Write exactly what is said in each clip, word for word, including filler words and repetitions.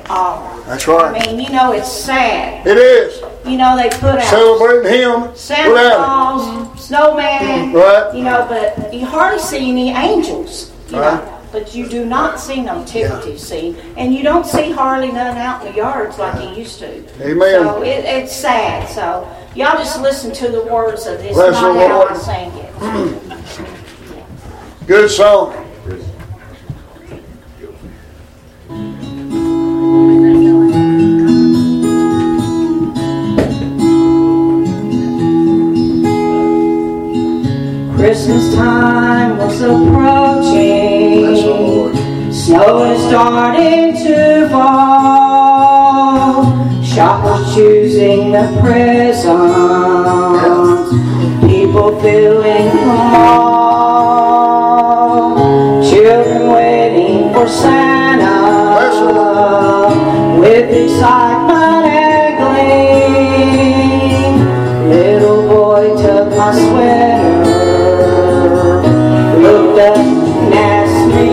all. That's right. I mean, you know, it's sad. It is. You know, they put out Celebrating Him. Santa Claus, Snowman, right. you know, but you hardly see any angels, you right. know. But you do not see no nativity scene, and you don't see hardly none out in the yards like you used to. Amen. So it, it's sad. So y'all just listen to the words of this, Bless not the how Lord. I sing it. Good song. Christmas time was approaching. Bless the Lord. Snow is starting to fall. Shoppers choosing the presents. People feeling small. Children waiting for Santa with excitement and glee. Little boy took my sweater, looked up and asked me,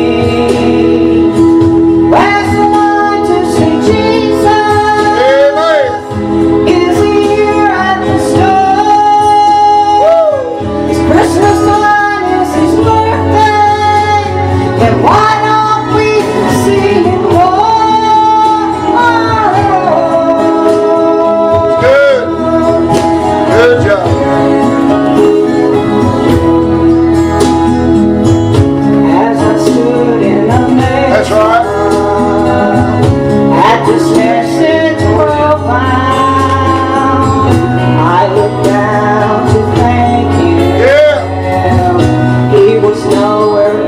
where's the line to see Jesus? Amen. Is he here at the store? It's Christmas time, it's his birthday, then why don't we see him more? Good. Good job. As I stood in the maze, That's right. at this message profound, I looked down to thank him. Yeah. He was nowhere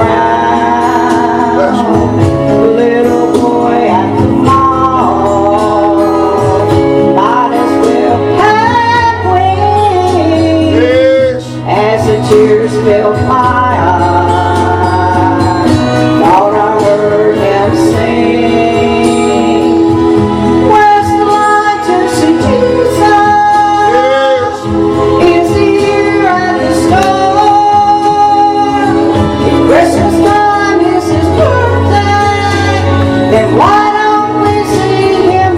around. The little boy at the mall might as well have wings. Yes. As the tears filled my eyes, thought I heard him sing, where's the line to see Jesus? Yes. Is he here at the store? If Christmas time is his birthday, then why don't we see him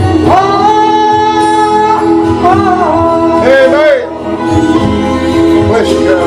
more? Amen. Bless you, God.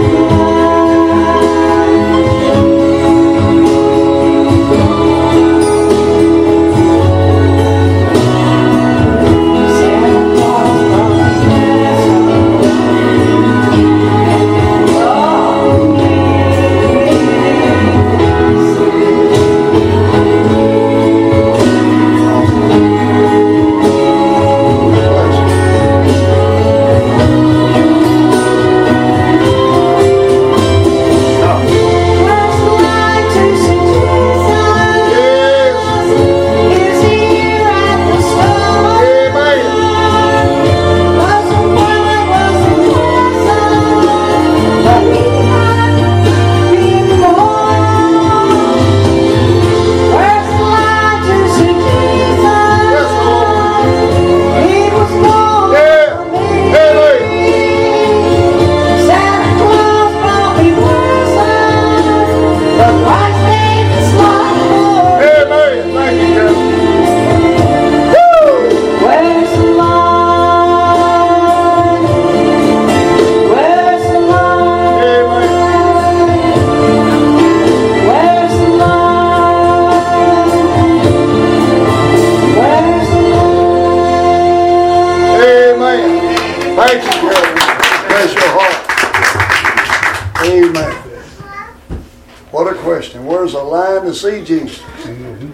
Thank you, God. Bless your heart. Amen. What a question. Where's the line to see Jesus? Mm-hmm.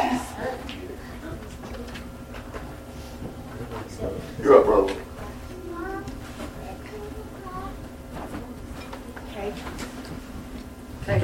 You're up, brother. Okay. Okay.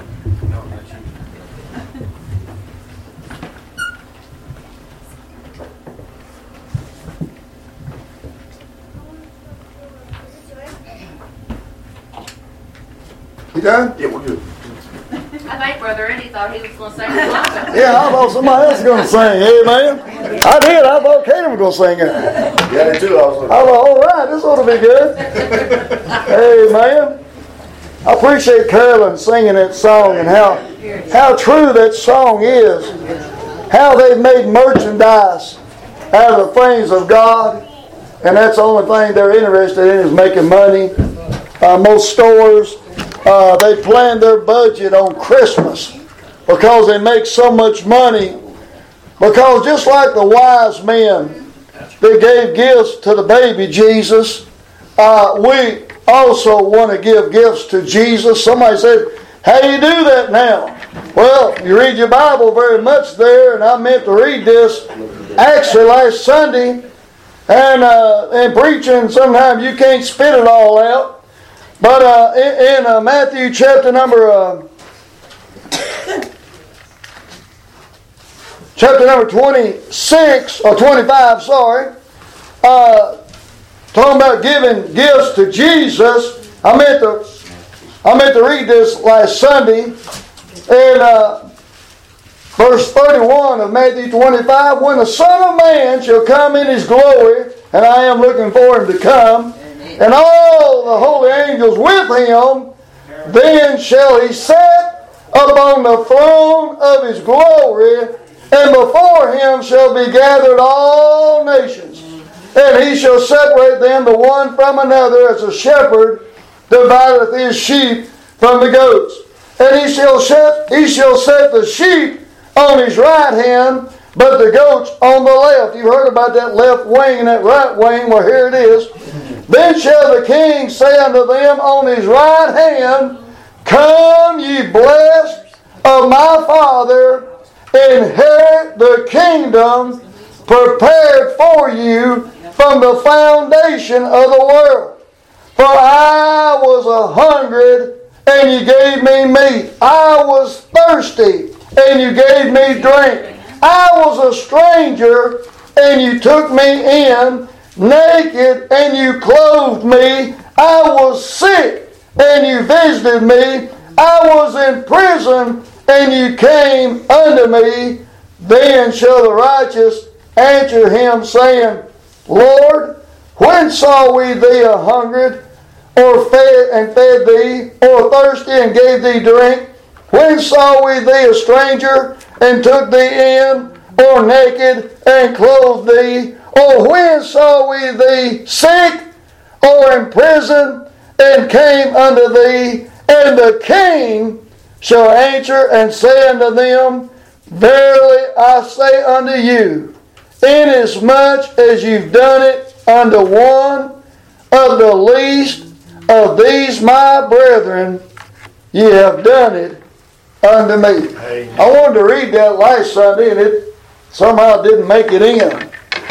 You done? Yeah, we're good. I think Brother Eddie thought he was going to sing the song. Yeah, I thought somebody else was going to sing. Amen. I did. I thought Caleb was going to sing it. Yeah, me too. I was I thought, all right, this ought to be good. Amen. I appreciate Carolyn singing that song and how how true that song is. how they've made merchandise out of the things of God, and that's the only thing they're interested in is making money. Uh, most stores, uh, they plan their budget on Christmas because they make so much money. Because just like the wise men that gave gifts to the baby Jesus, uh, we also want to give gifts to Jesus. Somebody said, how do you do that now? Well, you read your Bible very much there, and I meant to read this actually last Sunday, and uh, in preaching sometimes you can't spit it all out. But uh, in, in uh, Matthew chapter number uh, chapter number twenty-six or twenty-five, sorry, uh, talking about giving gifts to Jesus. I meant to I meant to read this last Sunday. And uh, verse thirty-one of Matthew twenty-five, when the Son of Man shall come in His glory, and I am looking for Him to come, Amen. And all the holy angels with Him, then shall He sit upon the throne of His glory, and before Him shall be gathered all nations. And He shall separate them the one from another, as a shepherd divideth his sheep from the goats. And he shall set, he shall set the sheep on his right hand, but the goats on the left. You've heard about that left wing and that right wing. Well, here it is. Then shall the King say unto them on his right hand, come ye blessed of my Father, inherit the kingdom prepared for you from the foundation of the world. For I was a hungered, and you gave me meat. I was thirsty, and you gave me drink. I was a stranger, and you took me in. Naked, and you clothed me. I was sick, and you visited me. I was in prison, and you came unto me. Then shall the righteous answer him, saying, Lord, when saw we thee a hungered, or fed and fed thee, or thirsty and gave thee drink? When saw we thee a stranger and took thee in, or naked and clothed thee? Or when saw we thee sick, or in prison, and came unto thee? And the King shall answer and say unto them, Verily I say unto you, inasmuch as you've done it unto one of the least of these my brethren, ye have done it unto me. Amen. I wanted to read that last Sunday, and it somehow didn't make it in.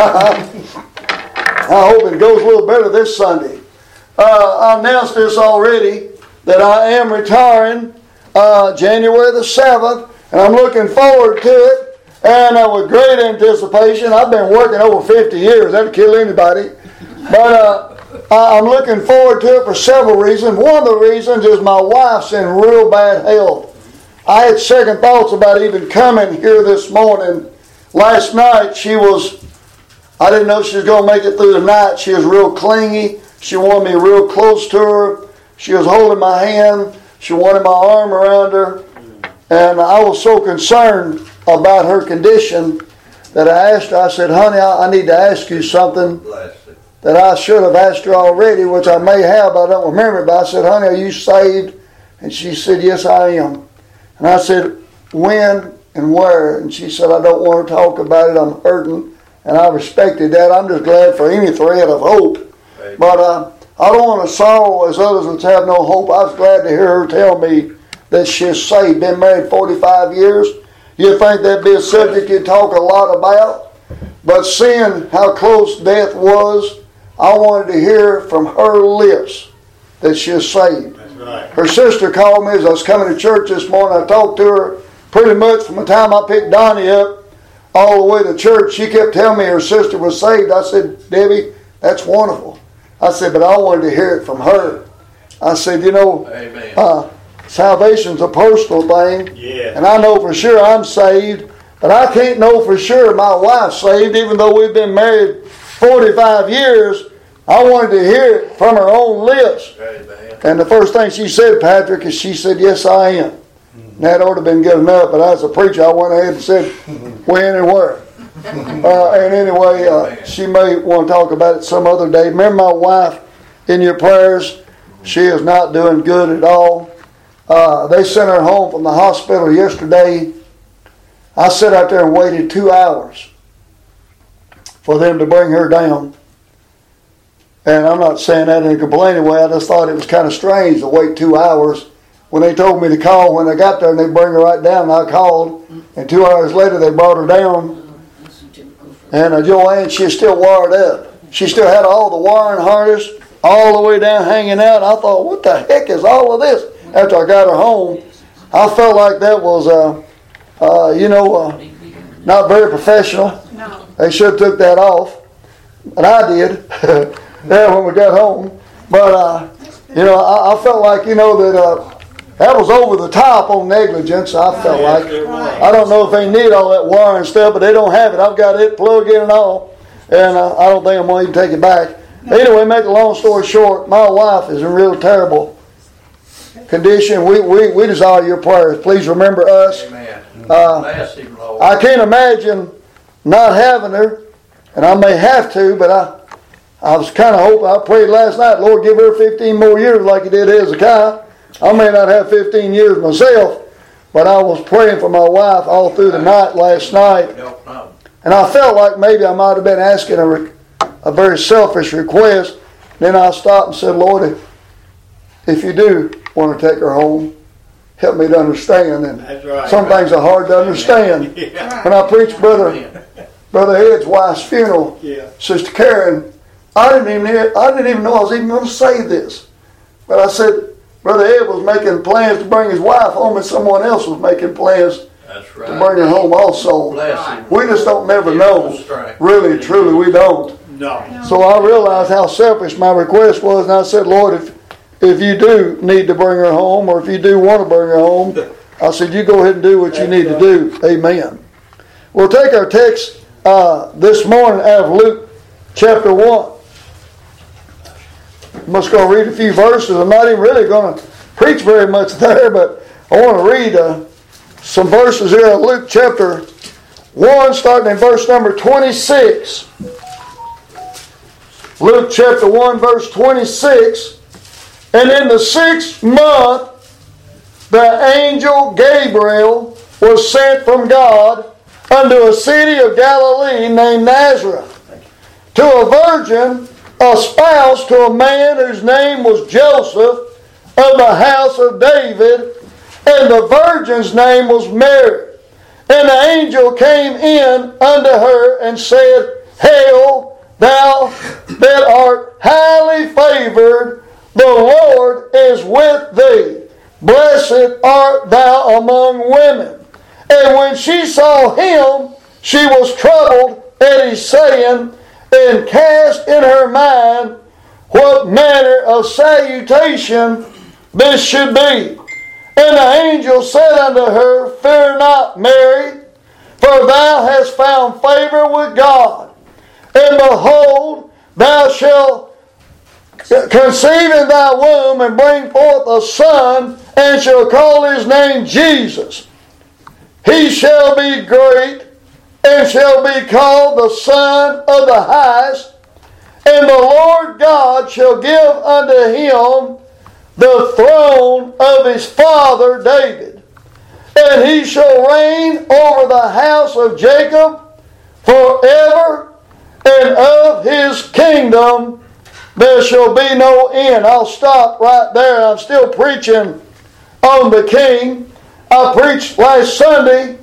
I hope it goes a little better this Sunday. Uh, I announced this already, that I am retiring uh, January the seventh, and I'm looking forward to it, and uh, with great anticipation. I've been working over fifty years. That'd kill anybody. But uh, I'm looking forward to it for several reasons. One of the reasons is my wife's in real bad health. I had second thoughts about even coming here this morning. Last night she was, I didn't know she was going to make it through the night. She was real clingy. She wanted me real close to her. She was holding my hand. She wanted my arm around her. And I was so concerned about her condition that I asked her, I said, honey, I need to ask you something that I should have asked her already, which I may have, but I don't remember it. But I said, honey, are you saved? And she said, yes, I am. And I said, when and where? And she said, I don't want to talk about it. I'm hurting. And I respected that. I'm just glad for any thread of hope. Amen. But uh, I don't want to sorrow as others that have no hope. I was glad to hear her tell me that she's saved. Been married forty-five years. You'd think that'd be a subject you'd talk a lot about. But seeing how close death was, I wanted to hear from her lips that she's saved. That's right. Her sister called me as I was coming to church this morning. I talked to her pretty much from the time I picked Donnie up all the way to church. She kept telling me her sister was saved. I said, Debbie, that's wonderful. I said, but I wanted to hear it from her. I said, you know, uh, salvation's a personal thing. Yeah. And I know for sure I'm saved, but I can't know for sure my wife's saved, even though we've been married forty-five years. I wanted to hear it from her own lips. Amen. And the first thing she said, Patrick, is she said, yes, I am. And that ought to have been good enough, but as a preacher, I went ahead and said when and where. Uh, and anyway, uh, she may want to talk about it some other day. Remember my wife in your prayers. She is not doing good at all. Uh, they sent her home from the hospital yesterday. I sat out there and waited two hours for them to bring her down. And I'm not saying that in a complaining way. I just thought it was kind of strange to wait two hours. When they told me to call, when I got there and they bring her right down, I called. And two hours later they brought her down. And uh, Joanne, she's still wired up. She still had all the wiring harness all the way down hanging out. I thought, what the heck is all of this? After I got her home, I felt like that was, uh, uh, you know, uh, not very professional. No. They should have took that off. And I did. Yeah, when we got home. But, uh, you know, I, I felt like, you know, that uh, that was over the top on negligence, I felt like. I don't know if they need all that wire and stuff, but they don't have it. I've got it plugged in and all. And uh, I don't think I'm going to even take it back. Anyway, make a long story short, my wife is in real terrible condition. We, we, we desire your prayers. Please remember us. Uh, I can't imagine not having her, and I may have to, but I I was kind of hoping, I prayed last night, Lord, give her fifteen more years like you did Hezekiah. I may not have fifteen years myself, but I was praying for my wife all through the night last night. And I felt like maybe I might have been asking a, re- a very selfish request. Then I stopped and said, Lord, if, if you do want to take her home, help me to understand. And right, some right. things are hard to understand. Yeah. When I preached Brother, Brother Ed's wife's funeral, Yeah. Sister Karen, I didn't even hear, I didn't even know I was even going to say this. But I said, Brother Ed was making plans to bring his wife home, and someone else was making plans That's right. to bring her home also. Bless him. We just don't never know. Really, truly, we don't. No. So I realized how selfish my request was, and I said, Lord, if if you do need to bring her home, or if you do want to bring her home, I said, you go ahead and do what you need to do. Amen. We'll take our text uh, this morning out of Luke chapter one. I'm just going to read a few verses. I'm not even really going to preach very much there, but I want to read uh, some verses here in Luke chapter one, starting in verse number twenty-six. Luke chapter one, verse twenty-six. And in the sixth month, the angel Gabriel was sent from God unto a city of Galilee named Nazareth, to a virgin espoused to a man whose name was Joseph, of the house of David, and the virgin's name was Mary. And the angel came in unto her and said, Hail, thou that art highly favored, the Lord is with thee. Blessed art thou among women. And when she saw him, she was troubled at his saying, and cast in her mind what manner of salutation this should be. And the angel said unto her, Fear not, Mary, for thou hast found favor with God. And behold, thou shalt conceive in thy womb, and bring forth a son, and shall call his name Jesus. He shall be great, and shall be called the Son of the Highest. And the Lord God shall give unto him the throne of his father David. And he shall reign over the house of Jacob forever, and of his kingdom there shall be no end. I'll stop right there. I'm still preaching on the King. I preached last Sunday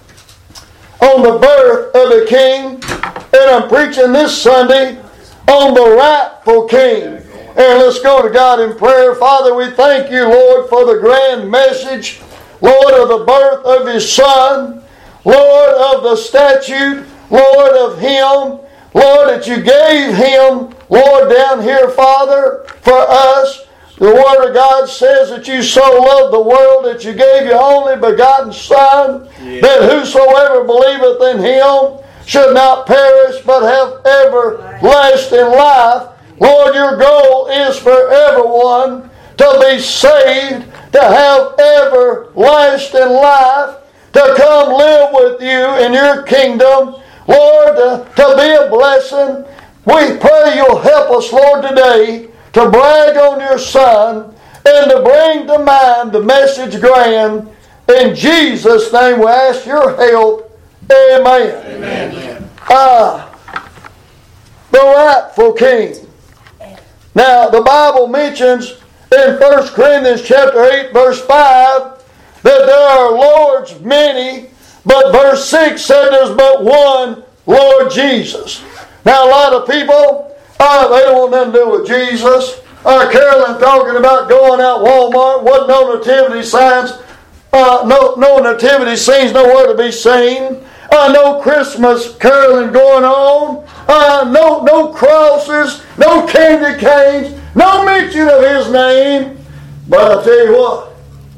on the birth of the King, and I'm preaching this Sunday on the rightful King. And let's go to God in prayer. Father, we thank you, Lord, for the grand message, Lord, of the birth of his Son, Lord, of the statute, Lord, of him, Lord, that you gave him, Lord, down here, Father, for us. The Word of God says that you so loved the world that you gave your only begotten Son, yeah. that whosoever believeth in him should not perish but have everlasting life. Lord, your goal is for everyone to be saved, to have everlasting life, to come live with you in your kingdom. Lord, to, to be a blessing. We pray you'll help us, Lord, today to brag on your Son and to bring to mind the message grand. In Jesus' name we ask your help. Amen. Amen. Uh, the rightful king. Now, the Bible mentions in First Corinthians chapter eight, verse five, that there are lords many, but verse six said there's but one Lord Jesus. Now, a lot of people, uh, they don't want nothing to do with Jesus. Uh, Carolyn talking about going out Walmart, wasn't no nativity signs, uh, no, no nativity scenes nowhere to be seen. Uh, no Christmas caroling going on. Uh, no, no crosses, no candy canes, no mention of His name. But I tell you what,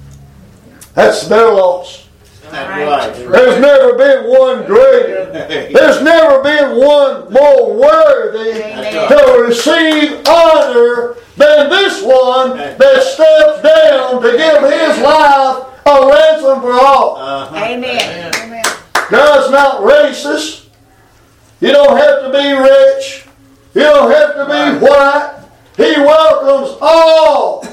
that's their loss. Right. There's never been one greater. There's never been one more worthy Amen. to receive honor than this one that stepped down to give his life a ransom for all. Uh-huh. Amen. Amen. God's not racist. You don't have to be rich. You don't have to be white. He welcomes all.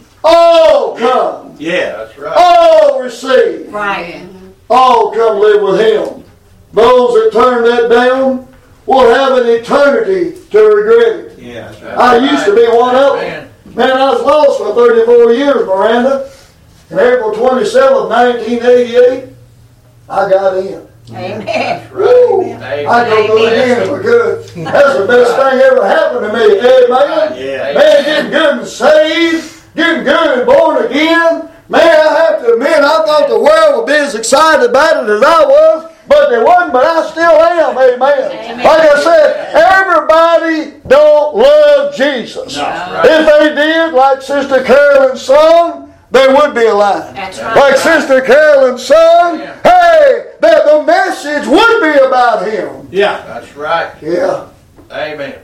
All come. Yeah, that's right. All receive. Right. All come live with Him. Those that turn that down will have an eternity to regret it. Yeah, that's right. I used to be one of them. Man, I was lost for thirty-four years, Miranda. And April twenty-seventh, nineteen eighty-eight, I got in. Amen. Woo! I go through it again if I could. That's the best thing ever happened to me. Amen. Yeah. Man, getting good and saved, getting good and born again. Man, I have to admit, I thought the world would be as excited about it as I was, but they wasn't, but I still am. Amen. Amen. Like I said, everybody don't love Jesus. No. Right. If they did, like Sister Carolyn sung, there would be a line. That's right. Like Sister Carolyn sung, Yeah. hey, that the message would be about Him. Yeah, that's right. Yeah. Amen.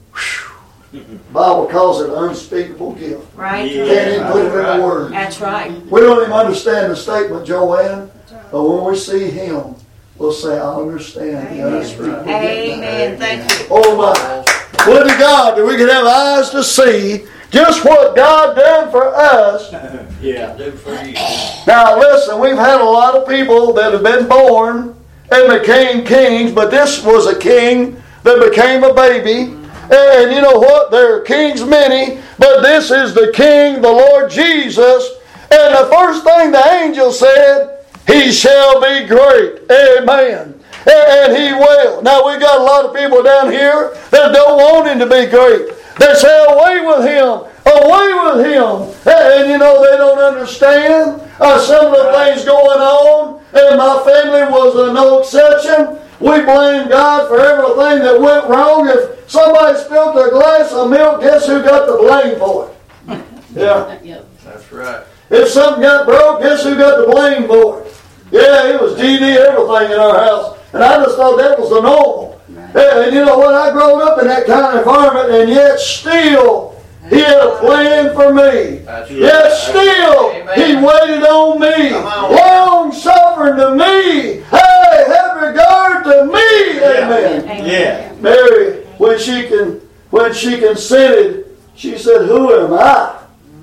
The Bible calls it an unspeakable gift. Right. Can't even put it in a word. That's right. We don't even understand the statement, Joanne, but when we see Him, we'll say, I understand the unspeakable gift. Amen. Thank you. Oh my. Would to God that we could have eyes to see just what God done for us. Yeah, do for you. Now listen, we've had a lot of people that have been born and became kings, but this was a king that became a baby. And you know what? There are kings many, but this is the King, the Lord Jesus. And the first thing the angel said, He shall be great. Amen. And He will. Now we got a lot of people down here that don't want Him to be great. They say, away with Him. Away with Him. And you know, they don't understand uh, some of the things going on. And my family was uh, no exception. We blame God for everything that went wrong. If somebody spilled a glass of milk, guess who got the blame for it? Yeah. That's right. If something got broke, guess who got the blame for it? Yeah, it was G D everything in our house. And I just thought that was the normal. And you know what? I grew up in that kind of environment, and yet still, He had a plan for me. That's right. Yet still, Amen. He waited on me. Come on. Long suffering to me. Hey, have regard to me. Amen. Yeah. Mary, when she can, when she consented, she said, "Who am I?"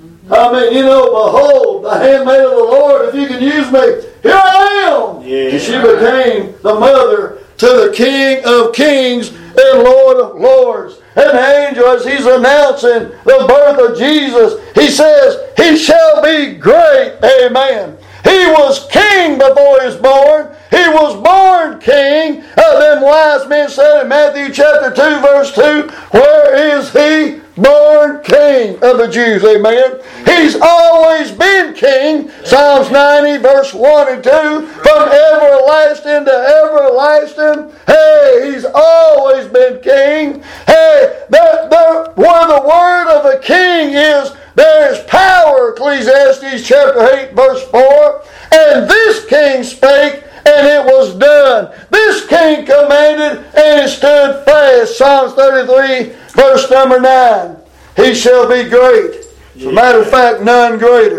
I mean, you know, behold, the handmaid of the Lord. If you can use me, here I am. Yeah. And she became the mother to the King of Kings and Lord of Lords. And the angel, as he's announcing the birth of Jesus, he says, He shall be great. Amen. He was king before he was born. He was born king. Uh, them wise men said in Matthew chapter two, verse two, where is He? Born king of the Jews. Amen. He's always been king. Psalms ninety, verse one and two. From everlasting to everlasting. Hey, He's always been king. Hey, there, there, where the word of a king is, there is power. Ecclesiastes chapter eight, verse four. And this king spake, and it was done. This king commanded, and it stood fast. Psalms thirty-three, verse number nine. He shall be great. As a matter of fact, none greater.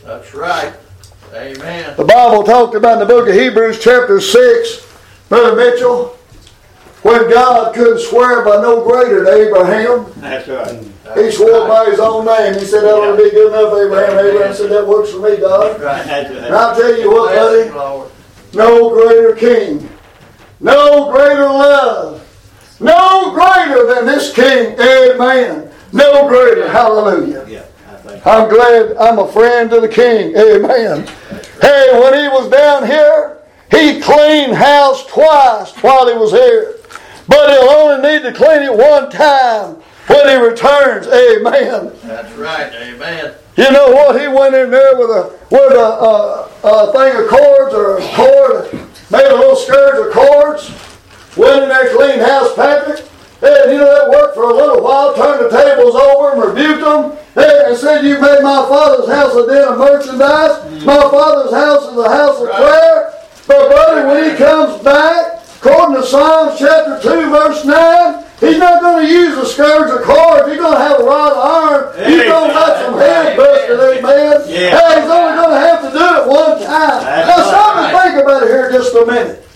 That's right. Amen. The Bible talked about in the book of Hebrews chapter six, Brother Mitchell, when God couldn't swear by no greater than Abraham. That's right. He swore by his own name. He said, that ought to be good enough, Abraham. Abraham said, that works for me, God. Right. And I'll tell you what, Bless buddy, you, Lord. no greater king, no greater love, no greater than this king. Amen. No greater. Hallelujah. Yeah, I think. I'm glad I'm a friend to the king. Amen. Hey, when he was down here, he cleaned house twice while he was here. But he'll only need to clean it one time when he returns. Amen. That's right. Amen. You know what? He went in there with a with a, a, a thing of cords or a cord, made a little scourge of cords. Went in there, cleaned house, Patrick. And you know that worked for a little while. Turned the tables over and rebuked them. And said, "You made my father's house a den of merchandise. My father's house is a house of prayer." But brother, when he comes back, according to Psalms chapter two, verse nine, he's not going to use a scourge of cords. He's going to have a rod of iron. He's going to have some head busted, amen. Yeah. Hey, he's only going to have to do it one time. That's Now stop right. and think about it here just a minute.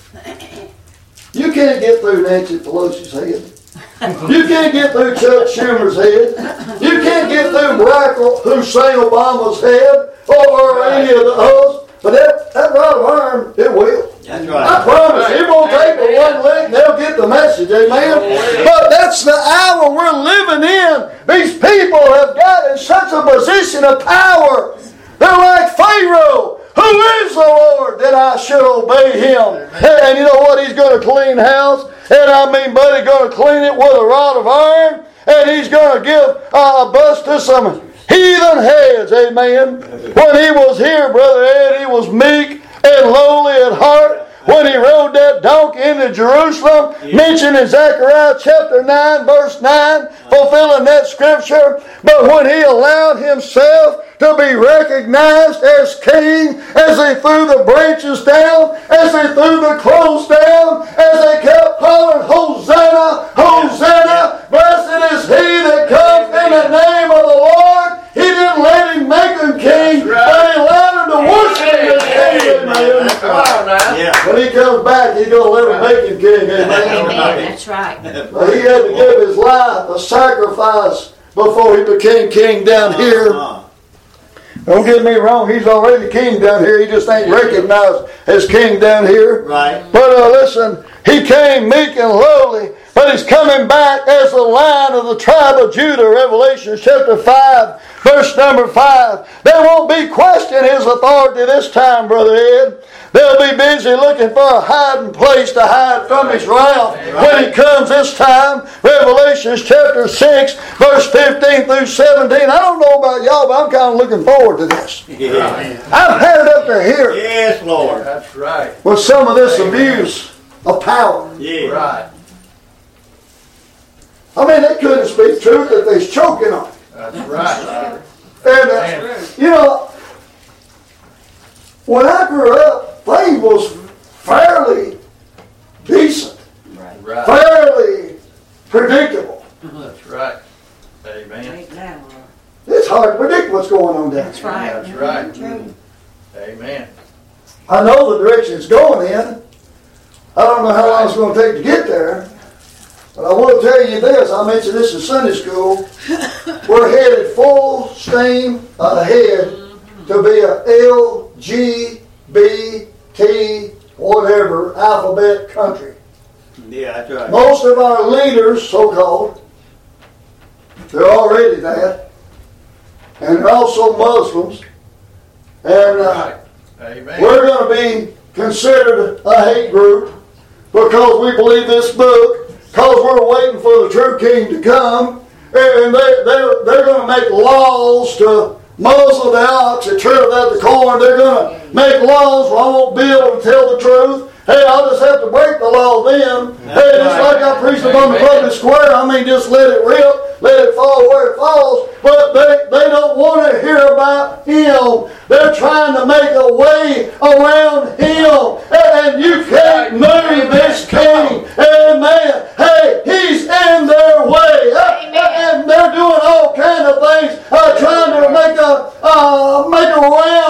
You can't get through Nancy Pelosi's head. You can't get through Chuck Schumer's head. You can't get through Barack Hussein Obama's head or any of the others. But that, that rod of iron, it will. That's I right. promise, it won't take but one leg and they'll get the message, amen? But that's the hour we're living in. These people have got in such a position of power. They're like Pharaoh. Who is the Lord that I should obey him? And you know what? He's going to clean house. And I mean, buddy, going to clean it with a rod of iron. And he's going to give uh, a bust to some heathen heads, amen. When he was here, Brother Ed, he was meek and lowly at heart. When he rode that donkey into Jerusalem, mentioned in Zechariah chapter nine, verse nine, fulfilling that scripture. But when he allowed himself to be recognized as king, as they threw the branches down, as they threw the clothes down, as they kept calling, Hosanna, Hosanna, blessed is he that comes in the name of the Lord. He didn't let him make him king, but he allowed him to worship him as king. Amen. Come on now. Yeah. When he comes back, he's going to let him make him king. Amen. Amen. That's right. But he had to give his life a sacrifice before he became king down here. Uh-huh. Don't get me wrong, he's already king down here. He just ain't recognized as king down here. Right. But uh, listen, he came meek and lowly, but he's coming back as the Lion of the tribe of Judah. Revelation chapter five, verse number five. There won't be question his authority this time, Brother Ed. They'll be busy looking for a hiding place to hide from his wrath when he comes this time. Revelation chapter six, verse fifteen through seventeen. I don't know about y'all, but I'm kind of looking forward to this. Yeah. I've had it up to here Yes, Lord. That's right. with some of this abuse of power. Yeah. Right. I mean, they couldn't speak truth if they's choking on it. That's right. And, uh, you know, when I grew up, things was fairly decent, Right. fairly predictable. That's right. Amen. It's hard to predict what's going on down That's there. right. That's right. Amen. I know the direction it's going in. I don't know how long it's going to take to get there. But I will tell you this, I mentioned this in Sunday school. We're headed full steam ahead to be a L G B T whatever alphabet country. Yeah, that's right. Most of our leaders, so-called, they're already that. And they're also Muslims. And uh, Right. Amen. we're going to be considered a hate group because we believe this book, because we're waiting for the true king to come. And they, they're, they're going to make laws to muzzle the ox that treadeth out the corn. They're going to make laws where I won't be able to tell the truth. Hey, I'll just have to break the law then. Hey, just like I preached upon the public square, I mean, just let it rip, let it fall where it falls. But they, they don't want to hear about him. They're trying to make a way around him. And you can't move this king. Amen. Hey, he's in their way. And they're doing all kinds of things, uh, trying to make a, uh, make a round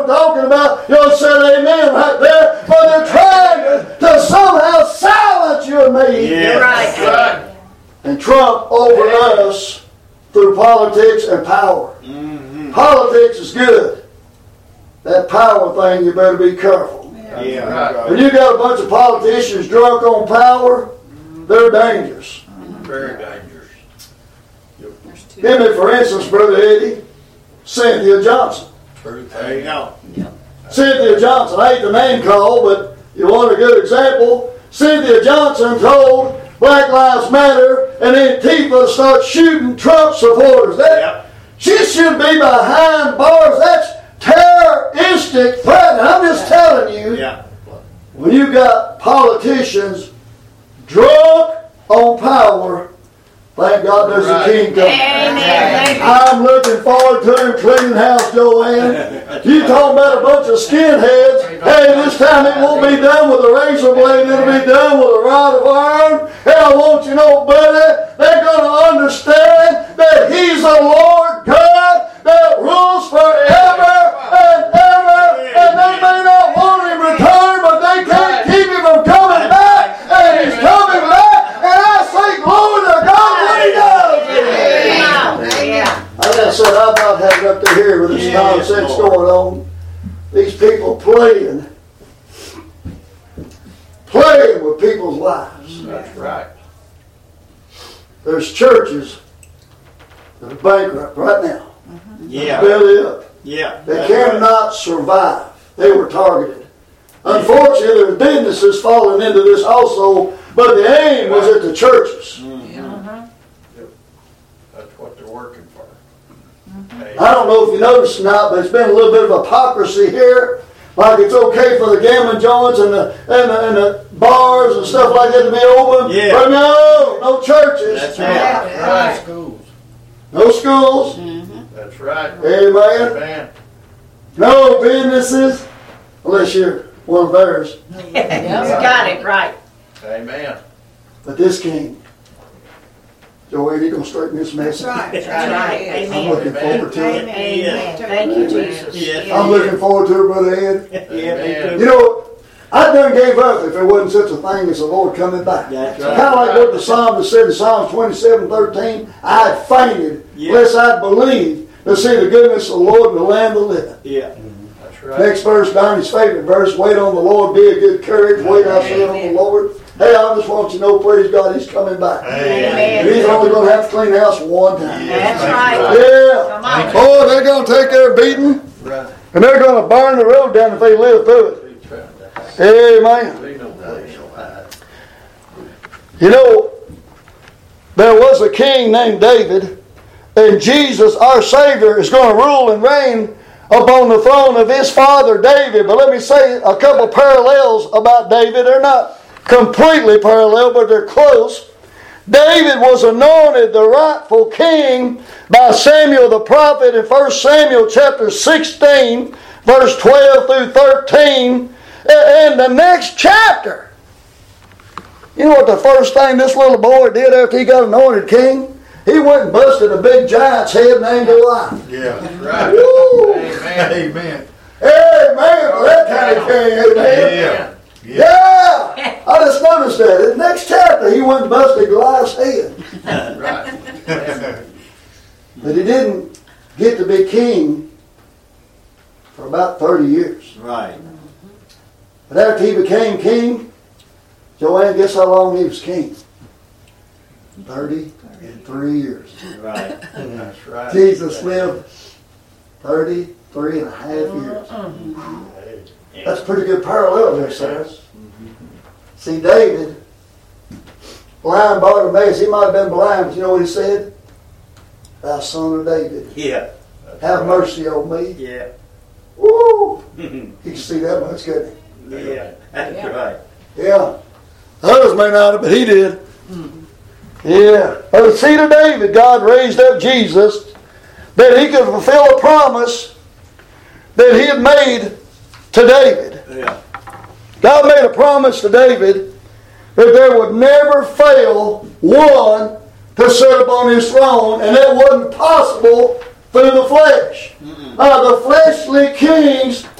I'm talking about. You'll say amen right there. But they're trying to, to somehow silence you and me. Yeah. You're right. Right. And trump over us through politics and power. Mm-hmm. Politics is good. That power thing, you better be careful. Yeah. Right. When you got a bunch of politicians drunk on power, they're dangerous. Very dangerous. Give me, for instance, Brother Eddie, Cynthia Johnson. Truth. There you go. Cynthia Johnson, I hate the name call, but you want a good example. Cynthia Johnson told Black Lives Matter and Antifa to start shooting Trump supporters. That, Yep. She should be behind bars. That's terroristic threat. I'm just telling you, Yeah. when you got politicians drunk on power, thank God there's a king coming. Amen. I'm looking forward to him cleaning house, Joanne. You talking about a bunch of skinheads. Hey, this time it won't be done with a razor blade. It'll be done with a rod of iron. And I want you to know, buddy, they're going to understand that he's a Lord God that rules forever and ever. And they may not want him returned, but they can't keep him from coming back. And he's coming back. And I say glory to God when he does. Yeah. Like I said, I'm not having up to here with this Yeah, nonsense yes, Lord. going on. These people playing, playing with people's lives. That's right. There's churches that are bankrupt right now. Yeah. Belly up. Yeah. They That's right. cannot survive. They were targeted. Unfortunately, there's businesses falling into this also, but the aim was at the churches. That's what they're working for. I don't know if you noticed or not, but it's been a little bit of hypocrisy here. Like it's okay for the gambling joints and the, and the, and the bars and stuff like that to be open. Yeah. But no, no churches. That's right. Yeah. Right. Schools. No schools. That's right. Amen. Amen. No businesses. Unless you're one of theirs. You got it right. Amen. But this king, Joanne, he's going to straighten this mess out. That's right. I'm Amen. looking forward to it. Amen. Thank you, Jesus. Yes. I'm looking forward to it, Brother Ed. Yeah, me You too. know, I done gave up if there wasn't such a thing as the Lord coming back. That's Kind right. of like what the psalmist said in Psalms twenty-seven thirteen. I had fainted, Yeah. lest I believed to see the goodness of the Lord in the land of the living. Yeah. That's right. Next verse, Donnie's favorite verse, wait on the Lord, be of good courage, wait I say on the Lord. Hey, I just want you to know, praise God, he's coming back. Amen. And he's only going to have to clean the house one time. That's right. Yeah. Come on. Oh, they're going to take their beating, Right. and they're going to burn the road down if they live through it. Be trying to hide. Amen. Be no place no hide. You know, there was a king named David, and Jesus, our Savior, is going to rule and reign upon the throne of his father David. But let me say a couple parallels about David. They're not completely parallel, but they're close. David was anointed the rightful king by Samuel the prophet in First Samuel chapter sixteen, verse twelve through thirteen. And the next chapter, you know what the first thing this little boy did after he got anointed king? He went and busted a big giant's head named Goliath. Yeah. That's right. Woo! Amen. Amen. Amen for that kind of king, amen. Yeah. Yeah! I just noticed that. In the next chapter, he went and busted Goliath's head. Right. But he didn't get to be king for about thirty years. Right. But after he became king, Joanne, guess how long he was king? thirty-three years. Right. That's right. Jesus lived thirty-three and a half years. That's a pretty good parallel there, Sarah. See, David, blind Bartimaeus, he might have been blind, but you know what he said? Thou son of David, Yeah. have mercy on me. Yeah. Woo! He could see that much, couldn't Yeah. That's right. he? Yeah. Others may not have, but he did. Yeah. By the seed of David, God raised up Jesus that he could fulfill a promise that he had made to David. Yeah. God made a promise to David that there would never fail one to sit upon his throne, and that wasn't possible through the flesh. Uh, the fleshly kings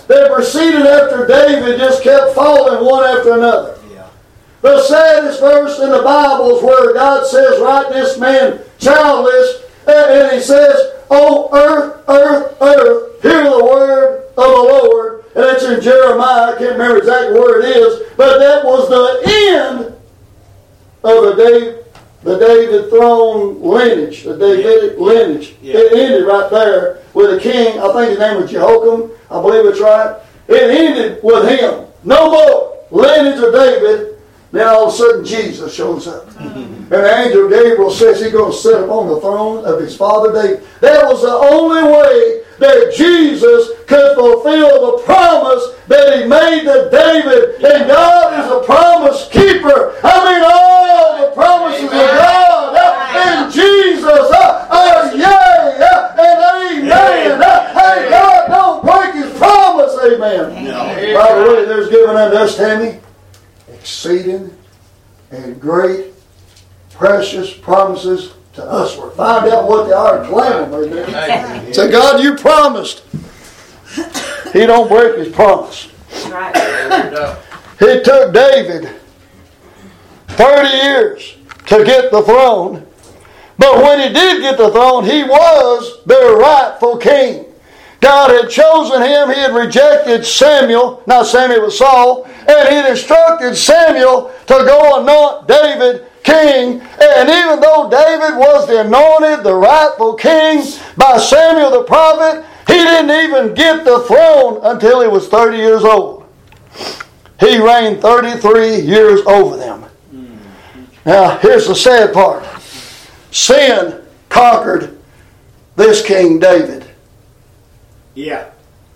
that proceeded after David just kept falling one after another. Yeah. The saddest verse in the Bible is where God says, "Write this man childless," and He says, "Oh, earth, earth, earth, hear the word of the Lord." And that's in Jeremiah. I can't remember exactly where it is, but that was the end of the David, the David throne lineage, the Davidic lineage. Yeah. It ended right there with a king. I think his name was Jehoiakim. I believe it's right. It ended with him. No more lineage of David. Then all of a sudden Jesus shows up. And the angel Gabriel says he's going to sit upon the throne of his father David. That was the only way that Jesus could fulfill the promise that He made to David. And God is a promise keeper. I mean, all the promises of God in Jesus are yea and amen. Hey, God don't break His promise. Amen. No. By the way, there's given unto us, Tammy, exceeding and great precious promises to us. We'll find out what they are and claim them. Amen. Say, God, you promised. He don't break His promise. Right. It took David thirty years to get the throne. But when he did get the throne, he was their rightful king. God had chosen him. He had rejected Samuel. Not Samuel, but Saul. And He had instructed Samuel to go anoint David king. And even though David was the anointed, the rightful king by Samuel the prophet, he didn't even get the throne until he was thirty years old. He reigned thirty-three years over them. Now, here's the sad part. Sin conquered this King David. Yeah.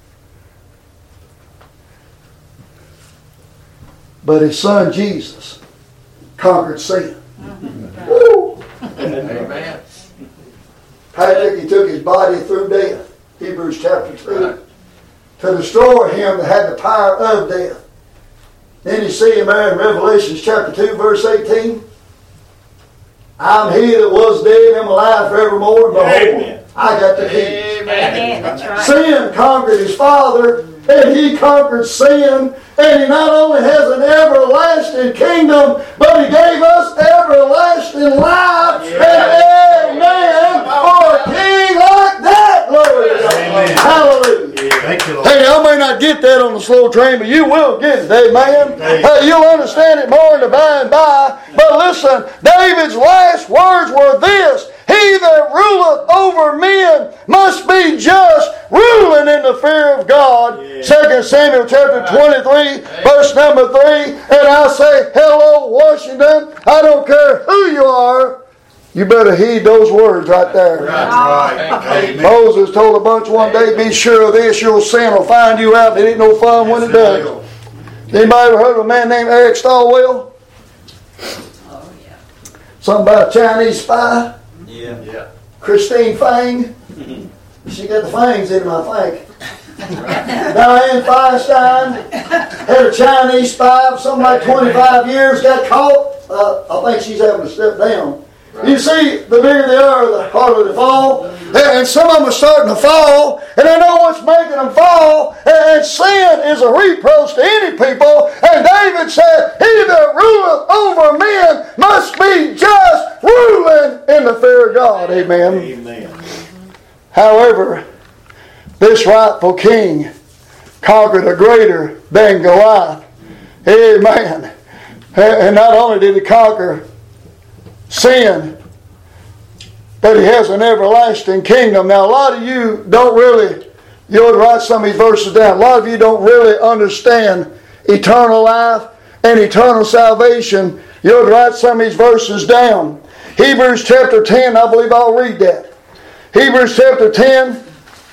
But his son Jesus conquered sin. Woo. Amen. Patrick, He took His body through death. Hebrews chapter two. To destroy him that had the power of death. Then you see him there in Revelation chapter two, verse eighteen. I'm He that was dead and am alive forevermore. And behold, Amen. I got the keys. Amen. That's right. Sin conquered his father, and he conquered sin. And He not only has an everlasting kingdom, but He gave us everlasting life. And amen for a king like that. Glory to God. Amen. Hallelujah. Thank you, Lord. Hey, I may not get that on the slow train, but you will get it, amen. Hey, you'll understand it more in the by and by. But listen, David's last words were this: He that ruleth over men must be just, ruling in the fear of God. Yeah. Second Samuel chapter twenty-three, verse number three. And I say, hello, Washington. I don't care who you are. You better heed those words right there. That's right. Amen. Moses told a bunch one day, be sure of this, your sin will find you out. It ain't no fun when it does. Anybody ever heard of a man named Eric Stallwell? Oh, yeah. Something about a Chinese spy? Yeah. Yeah. Christine Fang. She got the fangs in him, I think. Diane Feinstein had a Chinese spy for something like twenty-five years, got caught. Uh, I think she's having to step down. You see, the bigger they are, the harder they fall. And some of them are starting to fall, and I know what's making them fall. And sin is a reproach to any people. And David said, He that ruleth over men must be just, ruling in the fear of God. Amen. Amen. However, this rightful king conquered a greater than Goliath. Amen. And not only did he conquer sin, but he has an everlasting kingdom. Now, a lot of you don't really, you ought to write some of these verses down. A lot of you don't really understand eternal life and eternal salvation. You ought to write some of these verses down. Hebrews chapter ten, I believe I'll read that. Hebrews chapter ten.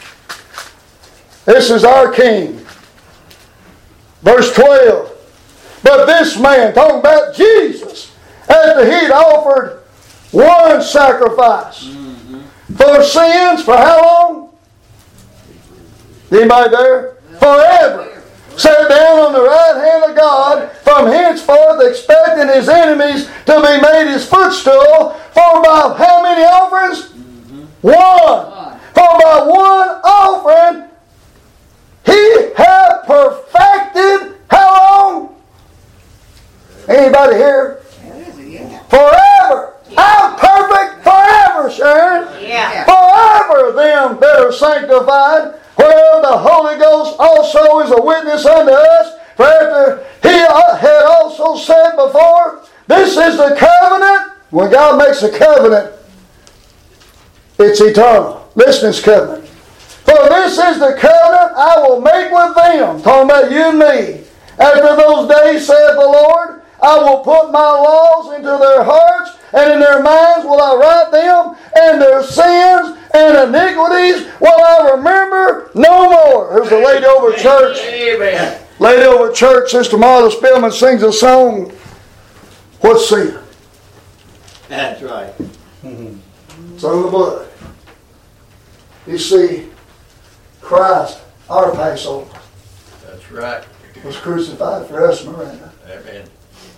This is our King. Verse twelve. But this man, talking about Jesus, after he'd offered one sacrifice mm-hmm. for sins, for how long? Anybody there? Forever. Sat down on the right hand of God, from henceforth expecting His enemies to be made His footstool. For by how many offerings? Mm-hmm. One. For by one offering He hath perfected how long? Anybody here? Forever. I'm perfect forever, Sharon. Yeah. Forever them that are sanctified, whereof the Holy Ghost also is a witness unto us. For after he had also said before, this is the covenant. When God makes a covenant, it's eternal. Listen to this covenant. For this is the covenant I will make with them. Talking about you and me. After those days, saith the Lord, I will put my laws into their hearts, and in their minds will I write them, and their sins and iniquities will I remember no more. There's a lady over at church. Amen. Lady over at church, Sister Martha Spillman sings a song. What's sin? That's right. It's on the blood. You see, Christ, our Passover, That's right. was crucified for us, Miranda. Amen.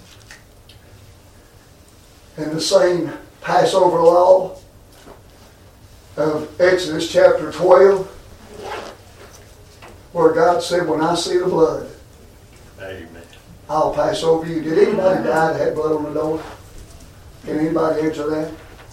In the same Passover law of Exodus chapter twelve, where God said, when I see the blood, Amen. I'll pass over you. Did anybody die that had blood on the door? Can anybody answer that?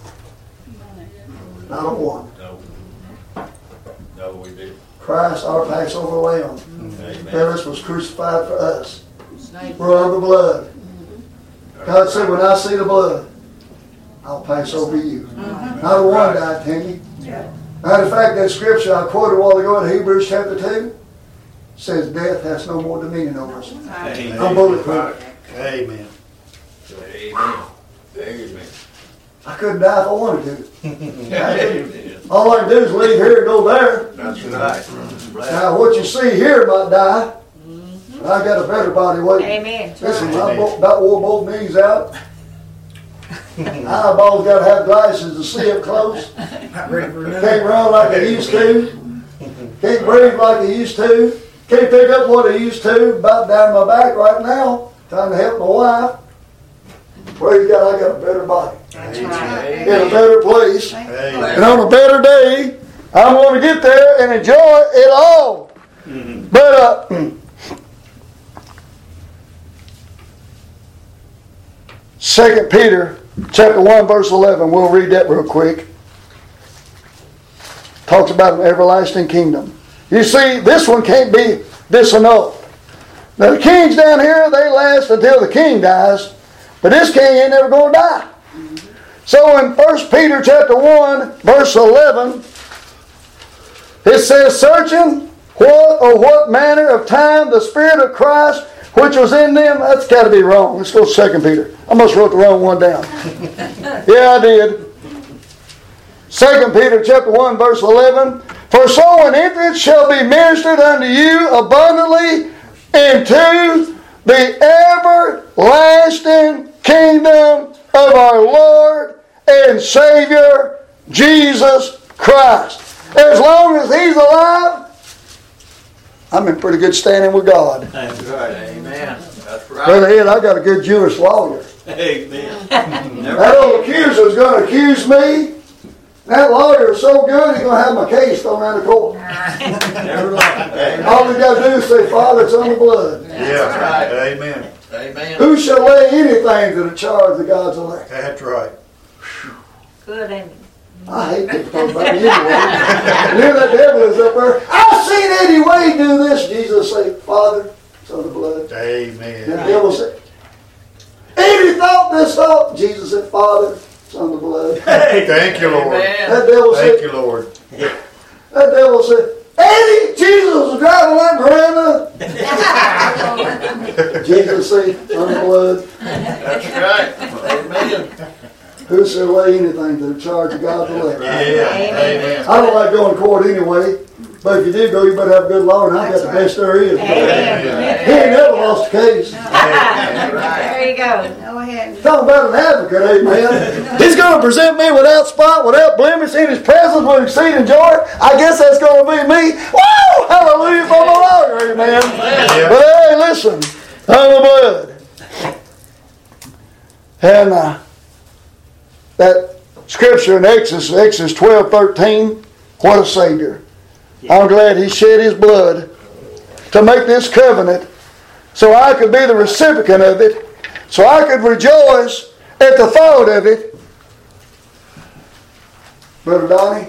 Not a one. No. No, we didn't. Christ, our Passover lamb, Amen. Phyllis was crucified for us. We're under the blood. God said, when I see the blood, I'll pass over you. Not a one died, Timmy. Matter of fact, that scripture I quoted a while ago in Hebrews chapter two says death has no more dominion over us. Amen. I'm bulletproof. Amen. Amen. Amen. I couldn't die if I wanted to. Amen. All I can do is leave here and go there. That's right. Now, what you see here might die. But I got a better body weight. Amen. Listen, I bo- about wore both knees out. Eyeballs got to have glasses to see up close. Can't run like I used to. Can't breathe like I used to. Can't pick up what I used to. About down my back right now. Trying to help my wife. Praise God, I got a better body. That's right. In a better place. Amen. And on a better day, I'm going to get there and enjoy it all. But, uh, Second Peter chapter one, verse eleven, we'll read that real quick. Talks about an everlasting kingdom. You see, this one can't be disannulled. Now, the kings down here, they last until the king dies, but this king ain't never going to die. So in First Peter chapter one, verse eleven, it says, searching what or what manner of time the Spirit of Christ which was in them. That's got to be wrong. Let's go to Second Peter. I must wrote the wrong one down. Yeah, I did. Second Peter chapter one, verse eleven. For so an entrance shall be ministered unto you abundantly into the everlasting kingdom of our Lord and Savior, Jesus Christ. As long as He's alive, I'm in pretty good standing with God. That's right. Amen. That's right. Brother Ed, I got a good Jewish lawyer. Amen. That old accuser's going to accuse me. That lawyer is so good, he's going to have my case thrown out of court. Never lied. All we got to do is say, Father, it's on the blood. Yeah. right. Amen. Amen. Who shall lay anything to the charge of God's elect? That's right. Good, ain't it? I hate to talk about me anyway. And here that devil is up there. I've seen Eddie Wade do this. Jesus said, Father, it's on the blood. And the Amen. devil said, Eddie thought this thought. Jesus said, Father, it's on the blood. Hey, thank you, Lord. Amen. That devil Thank said, you, Lord. that devil said, Eddie, Jesus was driving like Miranda. Jesus said, it's on the blood. That's right. Amen. Who shall lay anything to the charge of God's elect? Yeah. Amen. I don't like going to court anyway, but if you do go, you better have a good lawyer, and I got the best there is. Amen. He ain't never lost a case. There you go. Go ahead. Talking about an advocate, amen. He's going to present me without spot, without blemish, in His presence with exceeding joy. I guess that's going to be me. Woo! Hallelujah for my lawyer, amen. Yeah. But hey, listen, on the blood. And uh, that scripture in Exodus, Exodus twelve thirteen, what a Savior. I'm glad He shed His blood to make this covenant so I could be the recipient of it, so I could rejoice at the thought of it. Brother Donnie,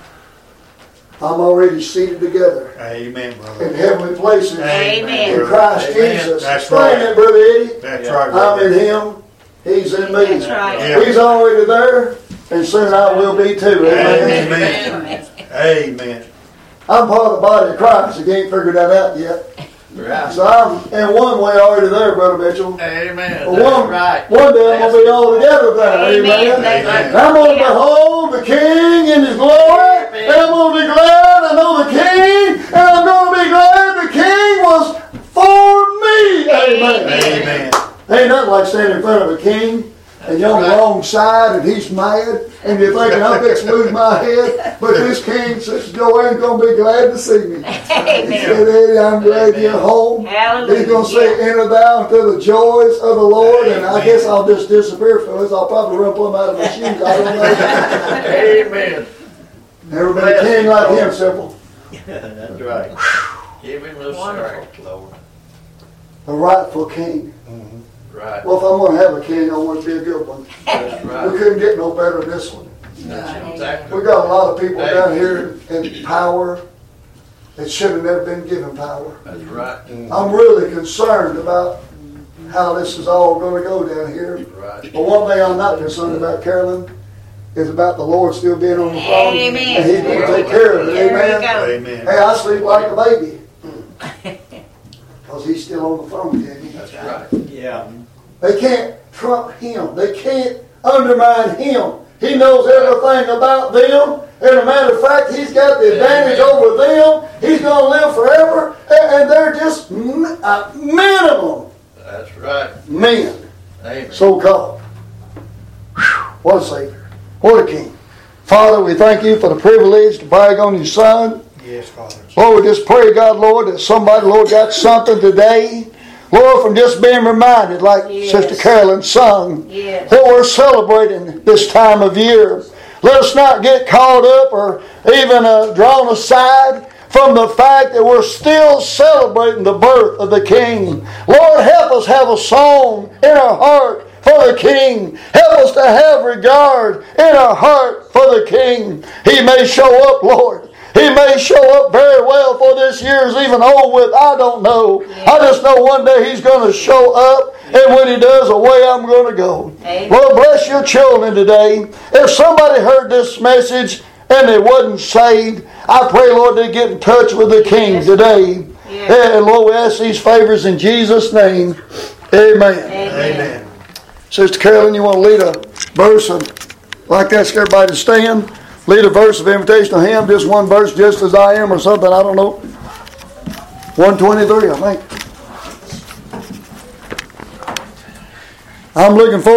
I'm already seated together Amen, brother. in heavenly places Amen. in Christ Amen. Jesus. That's Explain right. that, Brother Eddie. That's Yeah. right, I'm brother. in Him, He's in me. That's right. Yeah. He's already there, and soon I will be too. Amen. Amen. Amen. I'm part of the body of Christ. You ain't figured that out yet. Right. So I'm in one way already there, Brother Mitchell. Amen. But That's one, right. one day I'm going to be all together there. Amen. Amen. That's right. And I'm going to behold the King in His glory. And I'm going to be glad I know the King. And I'm going to be glad the King was for me. Amen. Amen. Ain't nothing like standing in front of a king and you're on the wrong side and he's mad and you're thinking, I'm fixing to lose my head. But this king, Sister Joanne's going to be glad to see me. He Amen. said, Eddie, I'm glad you're home. Hallelujah. He's going to say, enter thou into the joys of the Lord. And I guess I'll just disappear from this. I'll probably run plumb out of my shoes. I don't know. Amen. Never been a king like him, simple. That's right. Give him the strength, Lord. A rightful king. Right. Well, if I'm going to have a king, I want it to be a good one. That's We right. couldn't get no better than this one. That's exactly We got a lot of people down here in power that should have never been given power. That's right. I'm really concerned about how this is all going to go down here. Right. But one thing I'm not concerned about, Carolyn, is about the Lord still being on the throne. Amen. And He's going to take care of it. There we Amen. go. Amen. Hey, I sleep like a baby. Because He's still on the throne, Jimmy. That's right. Yeah. They can't trump Him. They can't undermine Him. He knows everything about them. And a matter of fact, He's got the advantage over them. He's going to live forever. And and they're just m- a minimum That's right. men, Amen. so-called. Whew, what a Savior. What a King. Father, we thank You for the privilege to brag on Your Son. Yes, Father. Lord, we just pray, God, Lord, that somebody, Lord, got something today. Lord, from just being reminded, like Yes. Sister Carolyn sung, Yes. what we're celebrating this time of year. Let us not get caught up or even uh, drawn aside from the fact that we're still celebrating the birth of the King. Lord, help us have a song in our heart for the King. Help us to have regard in our heart for the King. He may show up, Lord. He may show up very well for this year's even over with. I don't know. I just know one day He's going to show up, and when He does, away I'm going to go. Amen. Lord, bless Your children today. If somebody heard this message and they wasn't saved, I pray, Lord, they get in touch with the King today. Yes. And Lord, we ask these favors in Jesus' name. Amen. Amen. Amen. Sister Carolyn, you want to lead a verse of, like that, ask everybody to stand? Lead a verse of invitation to Him, just one verse, just as I am, or something, I don't know. one twenty-three, I think. I'm looking forward